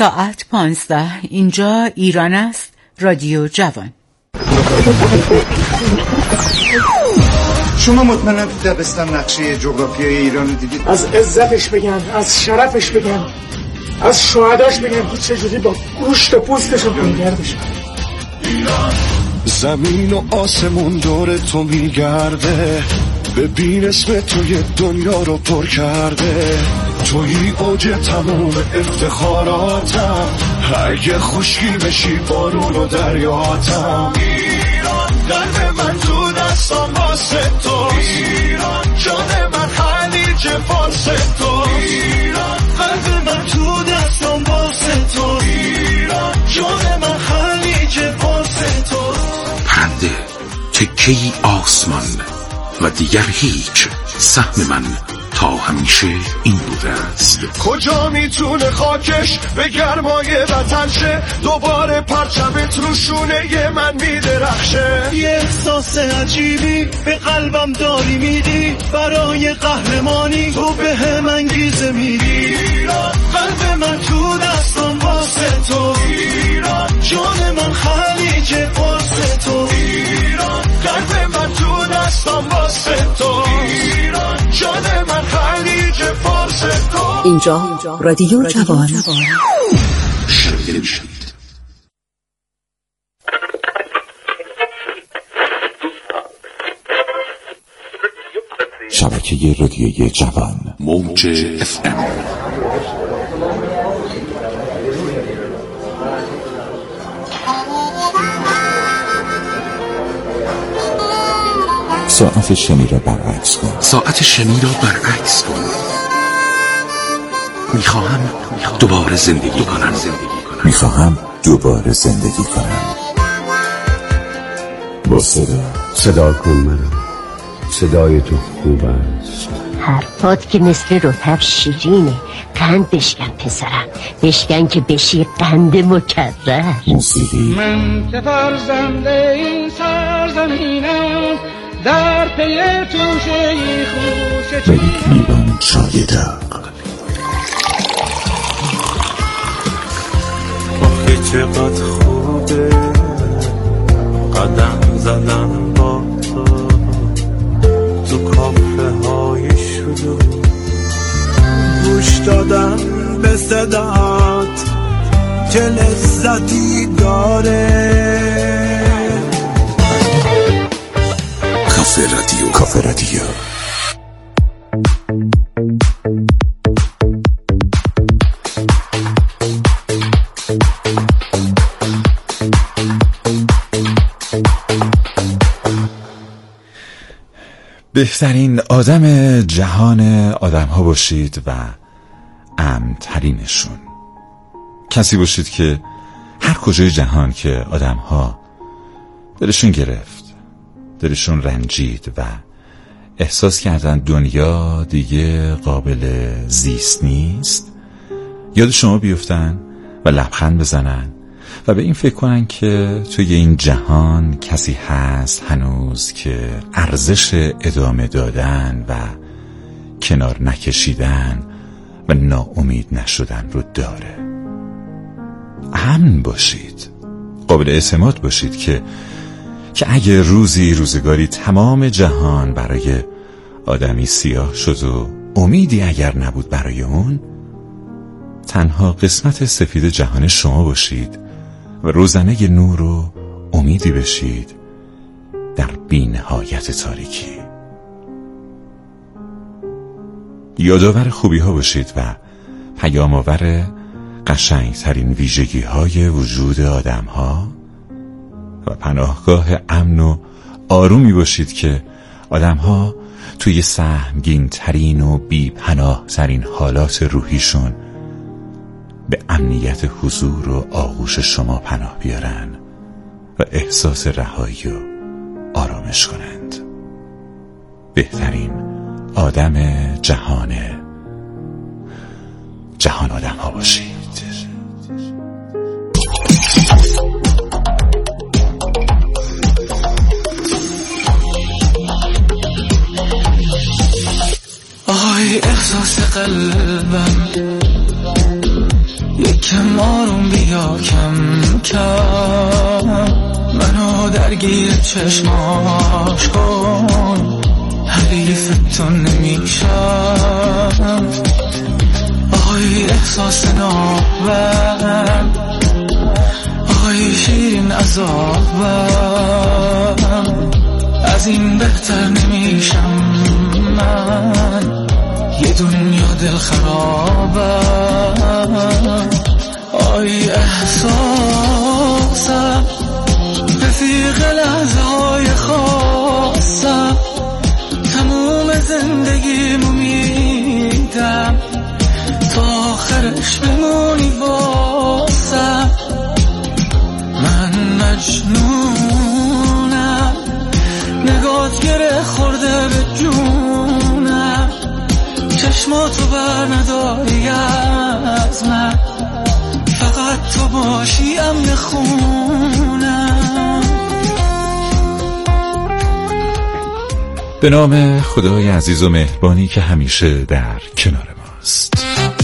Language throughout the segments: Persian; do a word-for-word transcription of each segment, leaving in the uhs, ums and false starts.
ساعت پانزده. اینجا ایران است. رادیو جوان. شما مطمئناً تو دبستان نقشه جغرافیای ایران رو دیدید؟ از عزتش بگن، از شرفش بگن، از شهداش بگن که چجوری با گوشت و پوستشون کنگر بشن. زمین و آسمون دور تو میگرده، ببین اسم توی دنیا رو پر کرده، توی اوج تموم افتخاراتم، اگه خشکی بشی بارون و دریاتم. ایران قلب من تو دستم واسه تو، ایران جان من خلیج فارس تو، ایران قلب من تو دستم واسه تو، ایران جان من خلیج فارس تو. پرده تکه‌ای آسمان و دیگر هیچ، سهم من تا همیشه این بوده است. کجا میتونه خاکش به گرمای وطن شه، دوباره پرچمت رو شونه من میدرخشه. یه احساس عجیبی به قلبم داری میدی، برای قهرمانی تو به هم انگیزه میدی. ایران قلب من تو دستم واسه تو، ایران جان من خلیج فارس تو، ایران قلب من تو دستم واسه تو، ایران جان من خلیج فارس تو. اینجا رادیو جوان. شبکه رادیوی جوان، موج اف ام. ساعت شمی را برعکس کن. ساعت شمی را برعکس کن. میخواهم دوباره زندگی کنم. میخواهم دوباره زندگی کنم. با صدا صدا کن منم، صدای تو خوب است. حرفات که مثل رطب شیرینه. قند بشکن پسرم، بشکن که بشی قند مکرر. موسیقی. من که فرزنده این سرزمینم، در پی توشه خوش و یک لیوان چای داغ. آخه چقدر خوبه قدم زدن با تو، تو کافه های شلوغ، گوش دادن به صدات چه لذتی داره. کافه رادیو. کافه رادیو. بهترین آدم جهان آدم ها باشید و امن‌ترینشون. کسی باشید که هر کجای جهان که آدم ها دلشون گرفت، دلشون رنجید و احساس کردن دنیا دیگه قابل زیست نیست، یاد شما بیفتن و لبخند بزنن و به این فکر کنن که توی این جهان کسی هست هنوز که ارزش ادامه دادن و کنار نکشیدن و ناامید نشدن رو داره. امن باشید، قابل اعتماد باشید که که اگه روزی روزگاری تمام جهان برای آدمی سیاه شد و امیدی اگر نبود برای اون، تنها قسمت سفید جهان شما باشید و روزنه نور و امیدی بشید در بی‌نهایت تاریکی. یادآور خوبی ها باشید و پیام‌آور قشنگترین ویژگی های وجود آدم ها و پناهگاه امن و آرومی باشید که آدم ها توی سهمگین ترین و بی پناه ترین حالات روحیشون به امنیت حضور و آغوش شما پناه بیارن و احساس رهایی و آرامش کنند. بهترین آدم جهان جهان آدم ها باشید. آهای احساس قلبم یک یکم آروم بیا کم کم، منو درگیر چشماش کن، حریف تو نمیشم. آهای احساس نابم، آهای شیرین عذابم، از این بهتر نمیشم من، یه دنیا دل خرابم. آی احساسم رفیق لحظه های خاصم، تموم زندگیمو میدم تا آخرش بمونی واسم. من مجنونم، نگات گره خورده به جونم، چشماتو بر نداری از من، فقط تو باشی امن خونم. به نام خدای عزیز و مهربانی که همیشه در کنار ماست.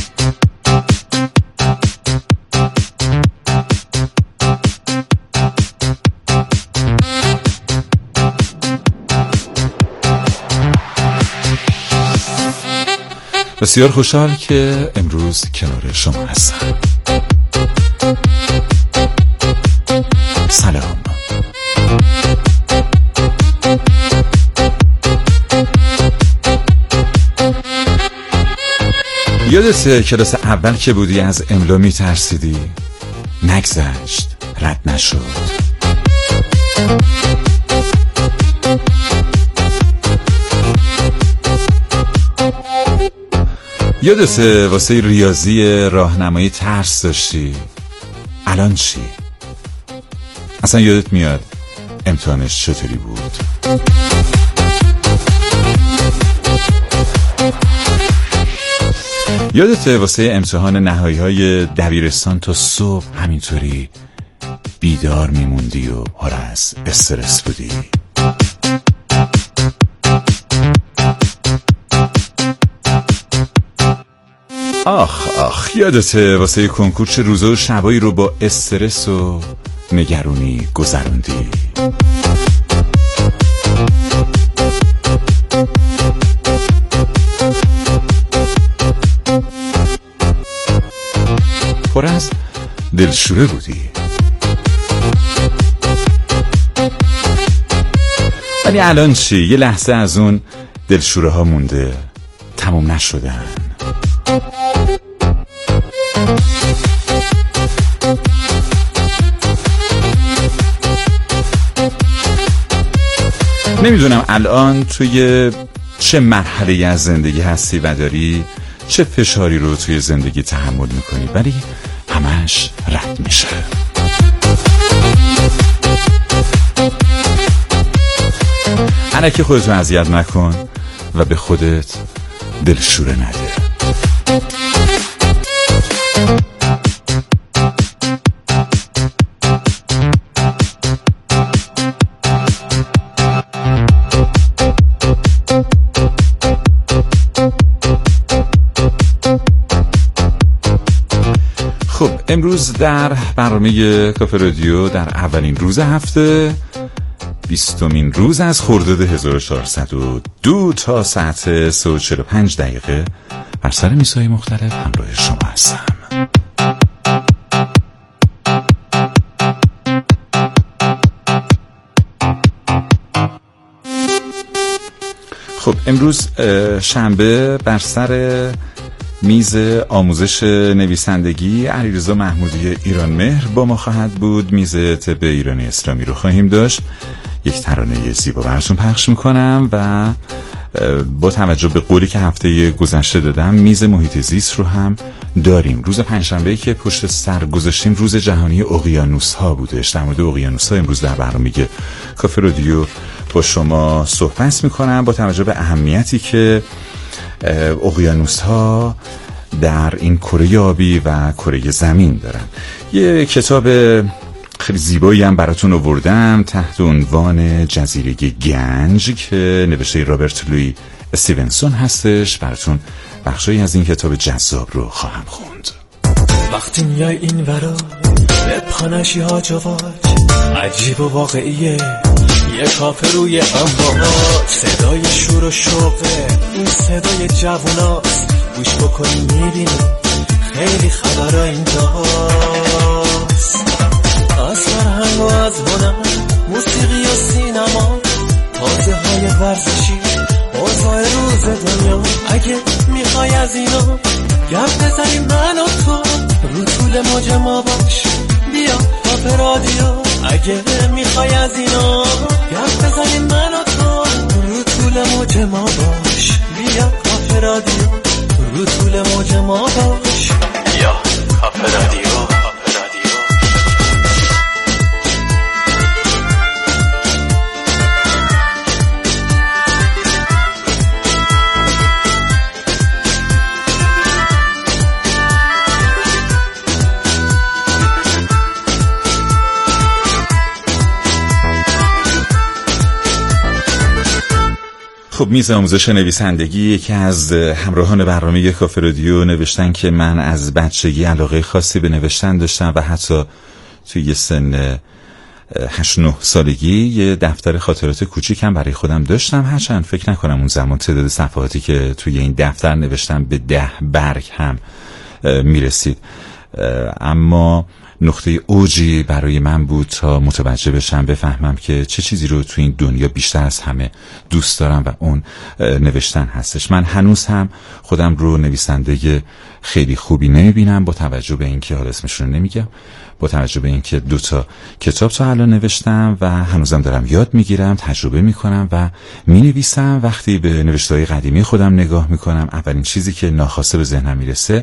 بسیار خوشحال که امروز کنار شما هستم. سلام. یادته کلاس اول که بودی از املا می ترسیدی؟ نگذشت، رد نشد. یادته واسه ریاضی راهنمایی ترس داشتی؟ الان چی؟ اصلا یادت میاد امتحانش چطوری بود؟ یادته واسه امتحان نهایی های دبیرستان تا صبح همینطوری بیدار میموندی و پر از استرس بودی؟ آخ آخ یادته واسه کنکور چه روزا و شبایی رو با استرس و نگرانی گذروندی؟ پر از دلشوره بودی. ولی الان چی؟ یه لحظه از اون دلشوره ها مونده، تموم نشدن. نمیدونم الان توی چه مرحله از زندگی هستی و داری چه فشاری رو توی زندگی تحمل میکنی، ولی همش رد میشه. الکی خودتو اذیت نکن و به خودت دلشوره نده. خب امروز در برنامه کافه رادیو در اولین روز هفته، بیستمین روز از خرداد هزار و چهارصد و دو تا ساعت سه و چهل و پنج دقیقه بر سر میزهای مختلف همراه شما هستم. خب امروز شنبه بر سر میز آموزش نویسندگی علیرضا محمودی ایران مهر با ما خواهد بود. میز طب ایرانی اسلامی رو خواهیم داشت. یک ترانه زیبا براتون پخش میکنم و با توجه به قولی که هفته گذشته دادم میز محیط زیست رو هم داریم. روز پنجشنبه‌ای که پشت سر گذاشتیم روز جهانی اقیانوس ها بودش. در مورد اقیانوس ها امروز در برنامه کافه رادیو با شما صحبت میکنم با توجه به اهمیتی که اقیانوس ها در این کره آبی و کره زمین دارن. یه کتاب خیلی زیبایی هم براتون آوردم تحت عنوان جزیره گنج که نوشته رابرت لوی استیونسون هستش. براتون بخشایی از این کتاب جذاب رو خواهم خوند. وقتی میای این ورا به پانشی ها جواج عجیب و واقعیه، یه کافه روی انباهات، صدای شور و شوقه این صدای جووناست، گوش بکنی میبینی خیلی خبرها اینجاست. از فرهنگ و از هنر، موسیقی و سینما، تازه های ورزشی، اوضاع روز دنیا. اگه میخوای از اینا گپ بزنیم من و تو، رو طول موج ما باش بیا کافه رادیو. اگه میخوای از اینا گپ بزنیم من و تو، رو طول موج ما باش بیا کافه رادیو. رو طول موج ما باش بیا کافه رادیو. خب میز آموزش نویسندگی یکی از همراهان برنامه کافه رادیو نوشتن که من از بچگی علاقه خاصی به نوشتن داشتم و حتی توی یه سن هشت نه سالگی یه دفتر خاطرات کوچیکم برای خودم داشتم، هرچند فکر نکنم اون زمان تعداد صفحاتی که توی این دفتر نوشتم به ده برگ هم میرسید، اما نقطه اوجی برای من بود تا متوجه بشم، بفهمم که چه چیزی رو تو این دنیا بیشتر از همه دوست دارم و اون نوشتن هستش. من هنوز هم خودم رو نویسنده خیلی خوبی نمیبینم، با توجه به اینکه حالا اسمشون رو نمیگم، با توجه به اینکه دو تا کتاب تا الان نوشتم و هنوزم دارم یاد میگیرم، تجربه میکنم و مینویسم. وقتی به نوشته‌های قدیمی خودم نگاه میکنم، اولین چیزی که ناخواسته به ذهنم میرسه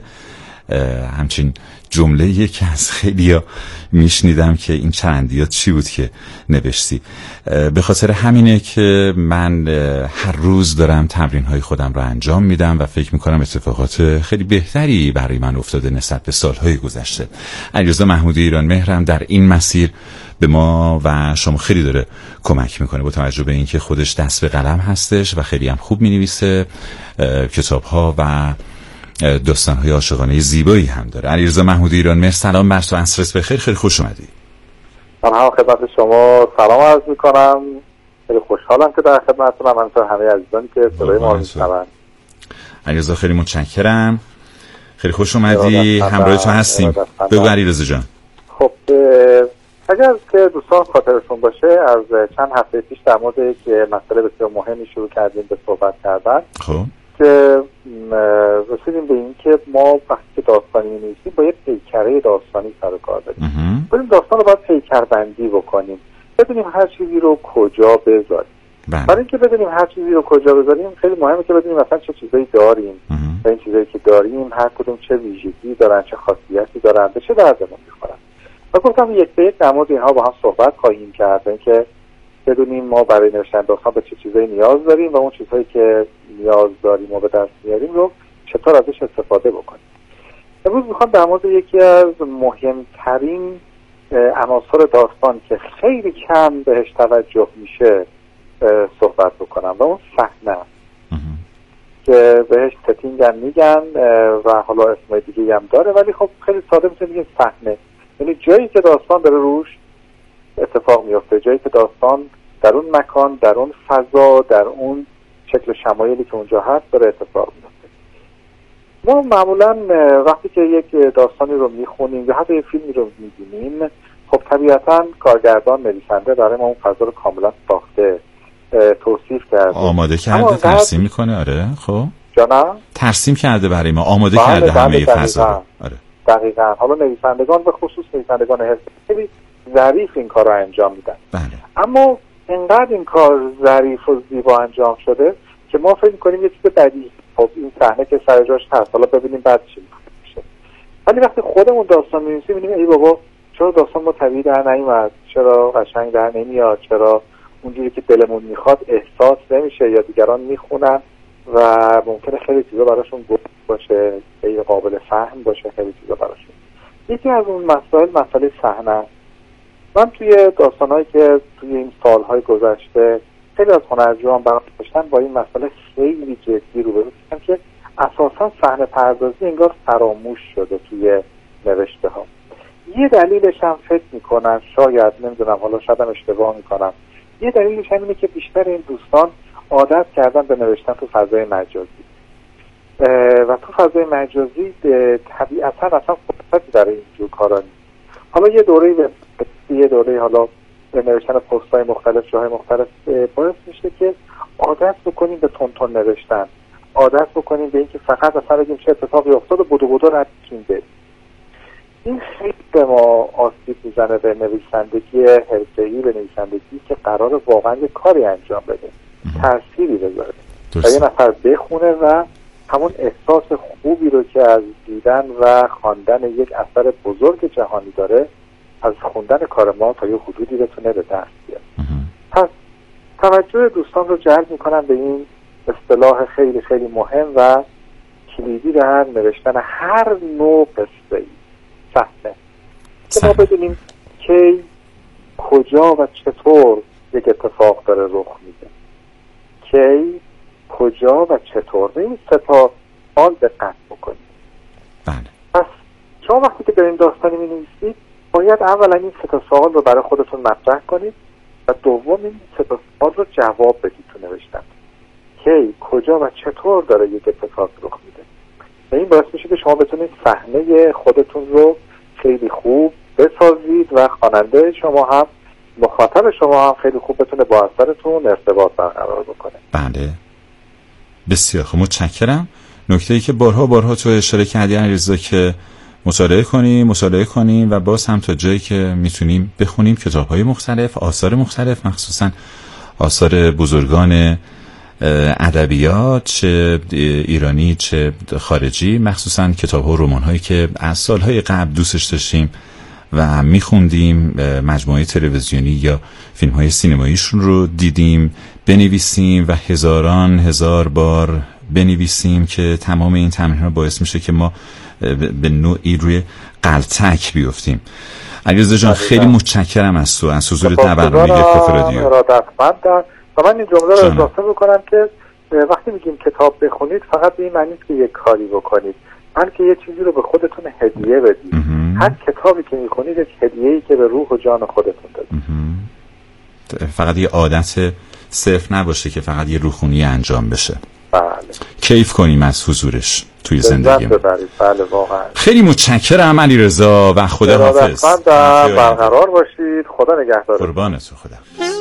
همچین جمله یکی از خیلیا میشنیدم که این چرندیات چی بود که نوشتی. به خاطر همینه که من هر روز دارم تمرین های خودم رو انجام میدم و فکر میکنم اتفاقات خیلی بهتری برای من افتاده نسبت به سالهای گذشته. علیرضا محمودی ایران مهرم در این مسیر به ما و شما خیلی داره کمک میکنه، با توجه به اینکه خودش دست به قلم هستش و خیلی هم خوب مینویسه، کتاب ها و داستان‌های عاشقانه زیبایی هم داره. علیرضا محمودی ایران مهر، سلام بر تو، عصرت بخیر، خیلی خوش اومدی. من هم خدمت شما سلام عرض میکنم، خیلی خوشحالم که در خدمتتونم، همینطور همه عزیزانی که صدای ما رو میشنون. علیرضا خیلی متشکرم، خیلی خوش اومدی، همراه تو هستیم. بگو علیرضا جان. خب اگر که دوستان خاطرشون باشه از چند هفته پیش در مورد یک مسئله بسیار مهمی شروع کردیم به صحبت کردن. خب که رسیدیم به این که ما وقتی که داستانی می‌نویسیم با یک پیکره داستانی سر و کار داریم. بریم داستان رو باید پیکربندی بکنیم، بدونیم هر چیزی رو کجا بذاریم. برای اینکه بدونیم هر چیزی رو کجا بذاریم خیلی مهمه که بدونیم مثلا چه چیزایی داریم و این چیزایی که داریم هر کدوم چه ویژگی دارن، چه خاصیتی دارن، به چه دردمون می‌خورن. و گفتم یک به یک در مورد اینها با هم صحبت خواهیم کرد، اینکه بدونیم ما برای نوشتن داستان به چه چیزایی نیاز داریم و اون چیزهایی که نیاز داریم و به دست میاریم رو چطور ازش استفاده بکنیم. امروز میخوام در مورد یکی از مهمترین عناصر داستان که خیلی کم بهش توجه میشه صحبت بکنم و اون صحنه که بهش ستینگ هم میگن و حالا اسمای دیگه هم داره، ولی خب خیلی ساده میتونیم بگیم صحنه، یعنی جایی که داستان داره روش اتفاق میفته، جایی که داستان در اون مکان، در اون فضا، در اون شکل شمایلی که اونجا هست داره اتفاق میفته. ما معمولا وقتی که یک داستانی رو میخونیم یا حتی یک فیلمی رو میبینیم، خب طبیعتا کارگردان، نویسنده برای ما اون فضا رو کاملا ساخته، توصیف کرده، آماده کرده، ترسیم میکنه. آره خب جانم ترسیم کرده برای ما، آماده بله کرده بله همه بله فضا رو. آره دقیقاً. حالا نویسندگان به خصوص نویسندگان حرفه‌ای ظریف این کار رو انجام میدن. بله. اما انقدر این کار ظریف و زیبا انجام شده که ما فکر می‌کنیم یه چیز بدیهی، خب این صحنه که سر جاش هست، حالا ببینیم بعد چی میشه. ولی وقتی خودمون داستان می‌نویسیم می‌بینیم ای بابا چرا داستان ما طبیعی در نیومد، چرا قشنگ در نمیاد، چرا اونجوری که دلمون میخواد احساس نمیشه یا دیگران میخونن و ممکنه خیلی چیزا براشون گفت باشه، غیر قابل فهم باشه، خیلی چیزا براشون. یکی از اون مسائل مسئله صحنه. من توی داستان‌هایی که توی این سال‌های گذشته خیلی از هنرجویان برام داشتن با این مسئله خیلی جدی روبرو شدن که اساساً صحنه پردازی انگار فراموش شده توی نوشته ها. یه دلیلش هم فکر میکنم، شاید نمیدونم، حالا شاید هم اشتباه میکنم، یه دلیلش هم اینه که بیشتر این دوستان عادت کردن به نوشتن تو فضای مجازی و تو فضای مجازی طبیعتا اصلا فرصتی برای اینجور کارا نیست. حالا یه دوره یه دوره حالا به نوشتن پست‌های مختلف، جاهای مختلف باعث میشه که عادت بکنیم به تون تون نوشتن، عادت بکنیم به اینکه فقط اصلا بگیم چه اتفاقی افتاد و بودو بودو ندیم بریم. این خیلی به ما آسیب میزنه به نویسندگی حرفه‌ای، به نویسندگی که قرار واقعا یه کاری انجام بده، تأثیری بذاره و یه نفر بخونه و همون احساس خوبی رو که از دیدن و خواندن یک اثر بزرگ جهانی داره از خوندن کار ما تا یه حدودی بتونه به دست بیاره. پس توجه دوستان رو جلب میکنم به این اصطلاح خیلی خیلی مهم و کلیدی در نوشتن هر نوع قصه‌ای، صحنه، که ما بدونیم کی، کجا و چطور یک اتفاق داره رخ میده، کی، کجا و چطور. به این سه تا آن دقت بکنید. بله. پس شما وقتی که دارین داستانی می‌نویسید باید اولا این سه تا سوال رو برای خودتون مطرح کنید و دوم این سه تا سوال رو جواب بدید تو نوشتن. کی، کجا و چطور داره یک اتفاق رخ میده. و این باعث میشه که شما بتونید صحنه خودتون رو خیلی خوب بسازید و خواننده شما هم، مخاطب شما هم خیلی خوب بتونه با اثرتون ارتباط برقرار بکنه. بله. بسیار خوب، متشکرم. نکته‌ای که بارها بارها تو اشاره کردی علیرضا که مطالعه کنیم مطالعه کنیم و باز هم تا جایی که میتونیم بخونیم کتاب‌های مختلف، آثار مختلف، مخصوصا آثار بزرگان ادبیات چه ایرانی چه خارجی، مخصوصا کتاب‌ها و رمان‌هایی که از سال‌های قبل دوستش داشتیم و میخوندیم، مجموعه تلویزیونی یا فیلم‌های سینماییشون رو دیدیم، بنویسیم و هزاران هزار بار بنویسیم که تمام این تمرین‌ها باعث میشه که ما به نوعی روی غلطک بیفتیم. علیرضا جان خیلی متشکرم از تو، از حضورت در برنامه کافه رادیو. ارادتمندم. و من این جمله رو اضافه میکنم که وقتی میگیم کتاب بخونید فقط به این معنی نیست که یک کاری بکنید، بلکه یه چیزی رو به خودتون هدیه بدید. هر کتابی که میخونید یک هدیه‌ای که به روح و جان خودتون دادید. فقط یه عادت صرف نباشه که فقط یه روخونی انجام بشه. بله. کیف کنیم از حضورش توی زندگی. بله واقعا. خیلی متشکرم علیرضا و خدا حافظ. برقرار باشید. خدا نگهدار. قربانت خدا.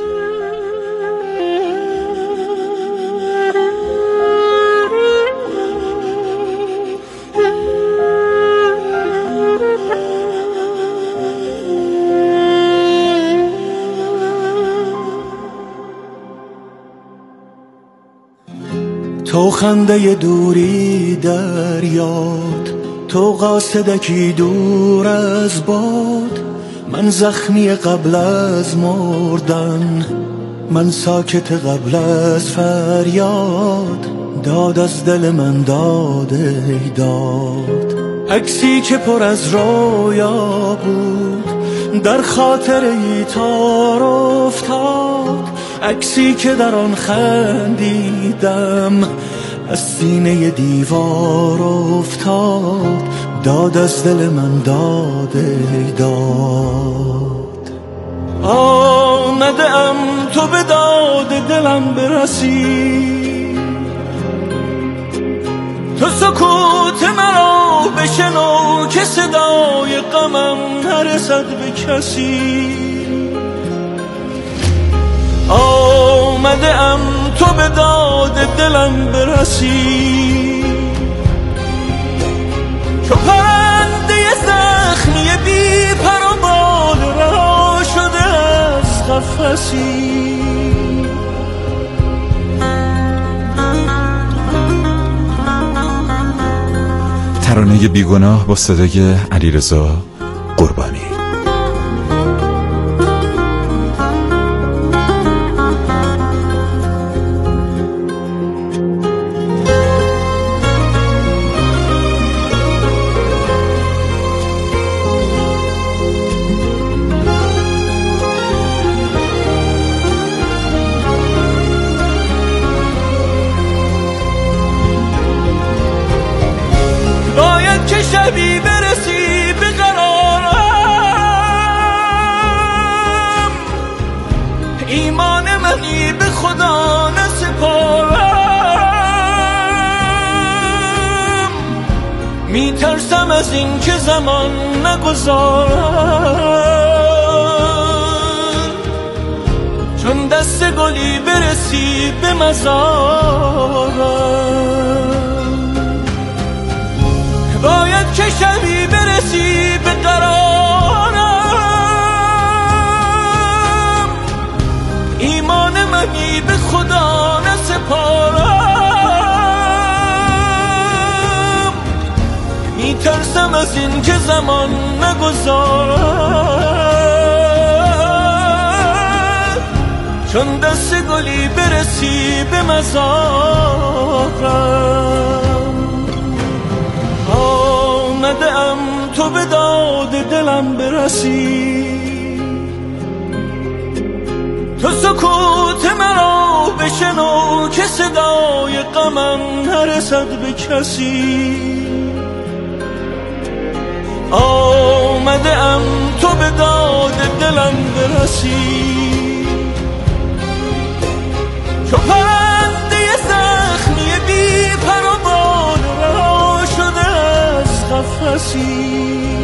تو خنده دوری در یاد، تو قاصدکی دور از باد، من زخمی قبل از مردن، من ساکت قبل از فریاد، داد از دل من داد ای داد. عکسی که پر از رویا بود در خاطر ای تار افتاد، عکسی که در آن خندیدم از سینه دیوار افتاد، داد از دل من داد ای داد. آمده ام تو به داد دلم برسی، تو سکوت مرا بشنو که صدای غمم نرسد به کسی. آمده ام تو به داد دلم برسی، چو پرنده زخمی بی پر و بال رها شده از قفسی. ترانه بیگناه با صدای علیرضا قربانی. شبی برسی به ایمان منی به خدا نسپارم، میترسم از این که زمان نگذارم، چون دست گلی برسی به مزارم، باید که شبی برسی به قرارم، ایمان منی به خدا نسپارم، میترسم از این که زمان نگذارم، چون دست گلی برسی به مزارم. آمده ام تو به داد دلم برسی، تو سکوت مرا بشنو که صدای غمم نرسد به کسی. آمده ام تو به داد دلم برسی، چو پرنده زخمی بی پر و بال رها شده از قفسی.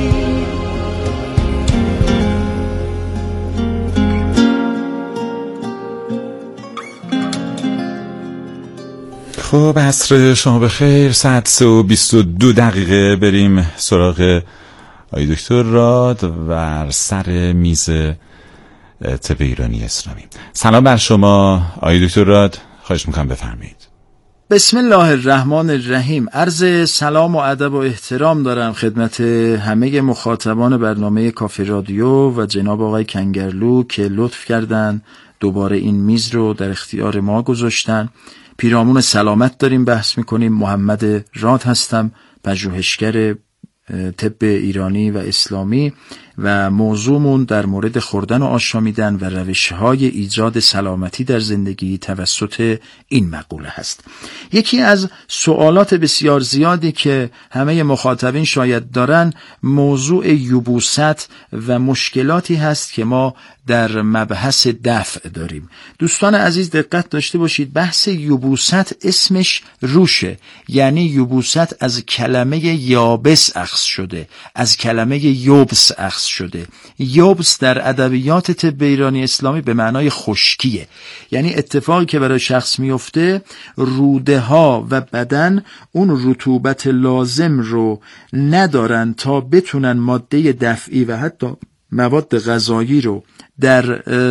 خب عصر شما بخیر. ساعت و بیست و دو دقیقه. بریم سراغ آقای دکتر راد و سر میز طب ایرانی اسلامی. سلام بر شما آقای دکتر راد، خواهش میکنم بفرمایید. بسم الله الرحمن الرحیم. عرض سلام و ادب و احترام دارم خدمت همه مخاطبان برنامه کافی رادیو و جناب آقای کنگرلو که لطف کردن دوباره این میز رو در اختیار ما گذاشتن. پیرامون سلامت داریم بحث میکنیم. محمد راد هستم، پژوهشگر طب ایرانی و اسلامی و موضوعمون در مورد خوردن و آشامیدن و روش‌های ایجاد سلامتی در زندگی توسط این مقوله هست. یکی از سوالات بسیار زیادی که همه مخاطبین شاید دارن موضوع یبوست و مشکلاتی هست که ما در مبحث دفع داریم. دوستان عزیز دقت داشته باشید، بحث یبوست اسمش روشه، یعنی یبوست از کلمه یابس اخذ شده، از کلمه یبس اخذ شده. یبس در ادبیات طب ایرانی اسلامی به معنای خشکیه، یعنی اتفاقی که برای شخص میفته روده ها و بدن اون رطوبت لازم رو ندارن تا بتونن ماده دفعی و حتی مواد غذایی رو در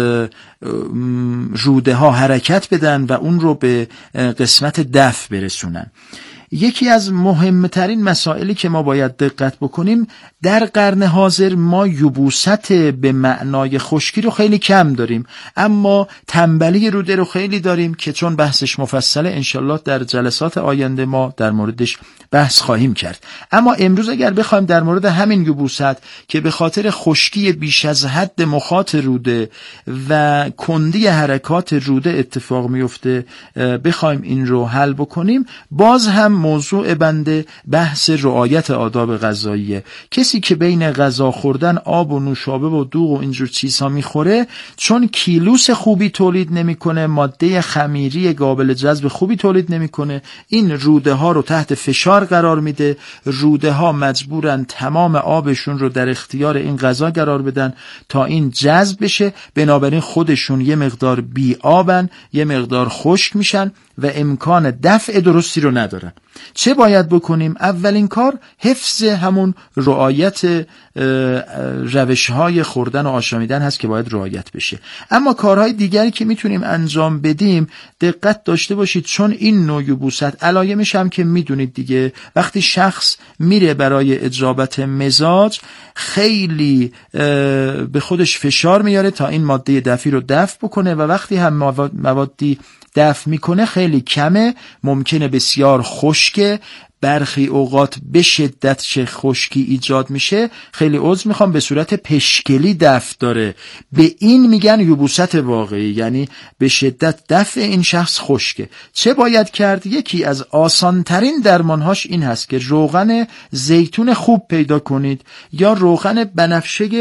روده ها حرکت بدن و اون رو به قسمت دفع برسونن. یکی از مهمترین مسائلی که ما باید دقت بکنیم، در قرن حاضر ما یبوست به معنای خشکی رو خیلی کم داریم، اما تنبلی روده رو خیلی داریم که چون بحثش مفصله انشالله در جلسات آینده ما در موردش بحث خواهیم کرد. اما امروز اگر بخوایم در مورد همین یبوست که به خاطر خشکی بیش از حد مخاط روده و کندی حرکات روده اتفاق میفته بخوایم این رو حل بکنیم، باز هم موضوع بنده بحث رعایت آداب غذاییه. کسی که بین غذا خوردن آب و نوشابه و دوغ و اینجور چیزها میخوره، چون کیلوس خوبی تولید نمیکنه، ماده خمیری قابل جذب خوبی تولید نمیکنه، این روده ها رو تحت فشار قرار میده. روده ها مجبورن تمام آبشون رو در اختیار این غذا قرار بدن تا این جذب بشه، بنابراین خودشون یه مقدار بی آبن، یه مقدار خشک میشن و امکان دفع درستی رو ندارن. چه باید بکنیم؟ اولین کار حفظ همون رعایت روش‌های خوردن و آشامیدن هست که باید رعایت بشه. اما کارهای دیگری که میتونیم انجام بدیم، دقت داشته باشید، چون این نوع یبوست علایمش هم که میدونید دیگه، وقتی شخص میره برای اجابت مزاج خیلی به خودش فشار میاره تا این ماده دفعی رو دفع بکنه و وقتی هم موادی دفع میکنه خیلی کمه، ممکنه بسیار خشکه، برخی اوقات به شدت چه خشکی ایجاد میشه، خیلی عذر میخوام، به صورت پشکلی دفع داره. به این میگن یبوست واقعی، یعنی به شدت دفع این شخص خشکه. چه باید کرد؟ یکی از آسانترین درمانهاش این هست که روغن زیتون خوب پیدا کنید یا روغن بنفشه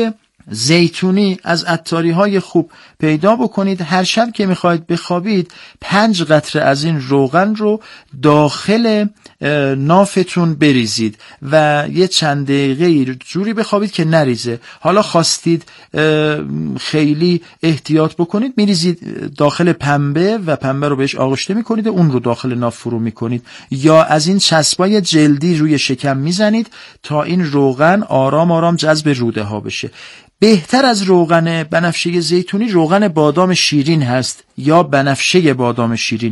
زیتونی از عطاری های خوب پیدا بکنید. هر شب که میخواید بخوابید پنج قطره از این روغن رو داخل نافتون بریزید و یه چند دقیقه جوری بخوابید که نریزه. حالا خواستید خیلی احتیاط بکنید میریزید داخل پنبه و پنبه رو بهش آغشته میکنید و اون رو داخل ناف فرو میکنید، یا از این چسبای جلدی روی شکم میزنید تا این روغن آرام آرام جذب روده ها بشه. بهتر از روغن بنفشه زیتونی روغن بادام شیرین هست یا بنفشه بادام شیرین.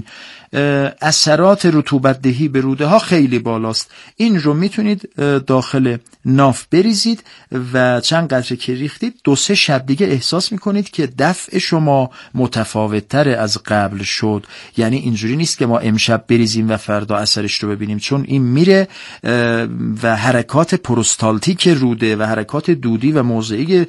اثرات رطوبت دهی به روده ها خیلی بالاست. این رو میتونید داخل ناف بریزید و چند قطره که ریختید دو سه شب دیگه احساس میکنید که دفع شما متفاوت تر از قبل شد. یعنی اینجوری نیست که ما امشب بریزیم و فردا اثرش رو ببینیم، چون این میره و حرکات پروستالتیک روده و حرکات دودی و موضعی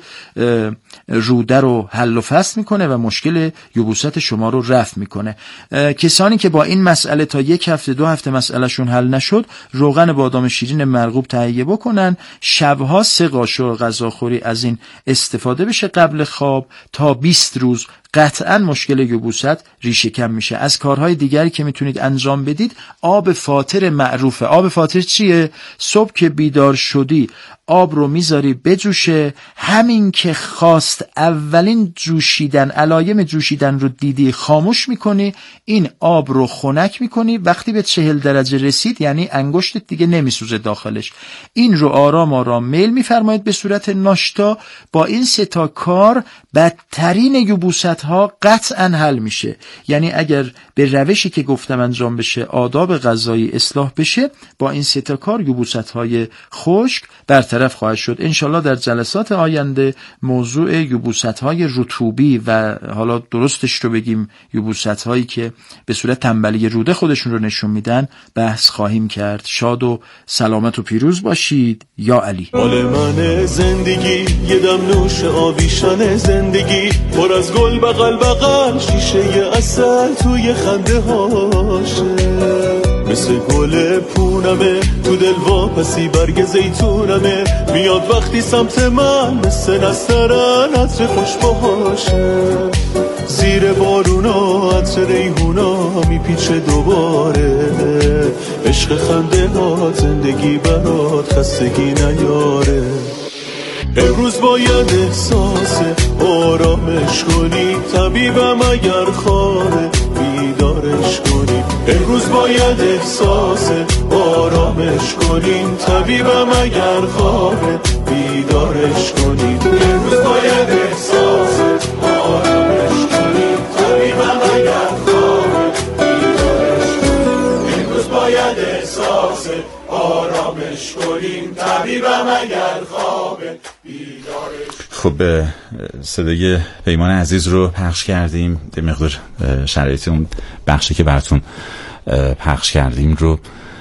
روده رو حل و فصل میکنه و مشکل یبوست شما رو رفع میکنه. کسانی که با این مسئله تا یک هفته دو هفته مسئلهشون حل نشد، روغن بادام شیرین مرغوب تهیه بکنن، شبها سه قاشق غذاخوری از این استفاده بشه قبل خواب تا بیست روز قطعا مشکل یبوست ریشه کم میشه. از کارهای دیگری که میتونید انجام بدید، آب فاطر معروفه. آب فاطر چیه؟ صبح که بیدار شدی آب رو میذاری بجوشه، همین که خواست اولین جوشیدن علایم جوشیدن رو دیدی خاموش میکنی، این آب رو خنک میکنی. وقتی به چهل درجه رسید یعنی انگشتت دیگه نمیسوزه داخلش، این رو آرام آرام میل میفرمایید به صورت ناشتا. با این سه تا کار بدترین یبوست ها قطعا حل میشه. یعنی اگر به روشی که گفتم انجام بشه، آداب غذایی اصلاح بشه، با این سه تا کار یبوست های خشک برطرف خواهد شد. انشالله در جلسات آینده موضوع یبوست های رطوبی و حالا درستش رو بگیم یبوست هایی که به صورت تنبلی روده خودشون رو نشون میدن بحث خواهیم کرد. شاد و سلامت و پیروز باشید. یا علی. مال من زندگی یه دم نوش آویشان زندگی، پر از گل بغل بغل شیشه عسل توی خنده هاشه، مثل گل پونمه تو دل واپسی برگ زیتونمه، میاد وقتی سمت من مثل نسترن عطر خوش باشه، زیر بارونا عطر ریحونا میپیچه دوباره، عشق خنده ها زندگی برات خستگی نیاره. امروز باید احساس آرامش کنی، طبیبم اگر خوابه بیدارش کنی. امروز باید احساس آرامش کنیم، طبیبم اگر خوابه بیدارش کنی. امروز باید احساس آرامش کنیم، طبیبم اگر خوابه بیدارش کنی. امروز باید احساس آرامش کنیم، طبیبم اگر خوابه بیدارش. خب صدای پیمان عزیز رو پخش کردیم. به مقدار شرایط اون بخشی که براتون پخش کردیم رو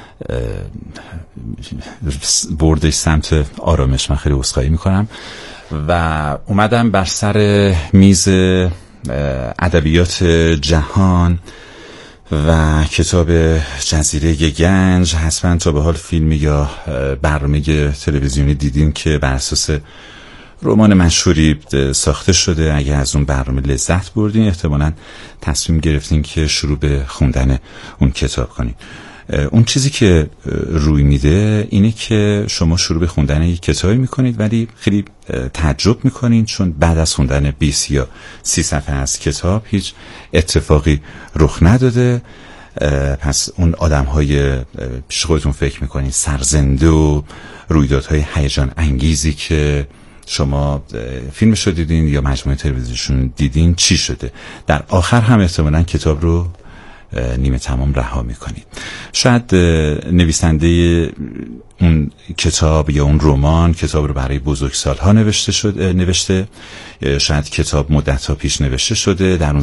بردش سمت آرامش. من خیلی عذرخواهی میکنم و اومدم بر سر میز ادبیات جهان و کتاب جزیره گنج. حتما تا به حال فیلم یا برنامه تلویزیونی دیدین که بر اساس رمان مشهوری ساخته شده. اگه از اون برنامه لذت بردین احتمالاً تصمیم گرفتین که شروع به خوندن اون کتاب کنین. اون چیزی که روی میده اینه که شما شروع به خوندن یک کتابی میکنید ولی خیلی تعجب میکنین چون بعد از خوندن بیست یا سی صفحه از کتاب هیچ اتفاقی رخ نداده. پس اون آدم های پیش خودتون فکر میکنین سرزنده و رویدادهای هیجان انگیزی که شما فیلمشو دیدین یا مجموعه تلویزیونشون دیدین چی شده؟ در آخر هم احتمالاً کتاب رو نیمه تمام رها میکنید. شاید نویسنده اون کتاب یا اون رمان کتاب رو برای بزرگسالها نوشته شده نوشته شاید کتاب مدت‌ها پیش نوشته شده، در اون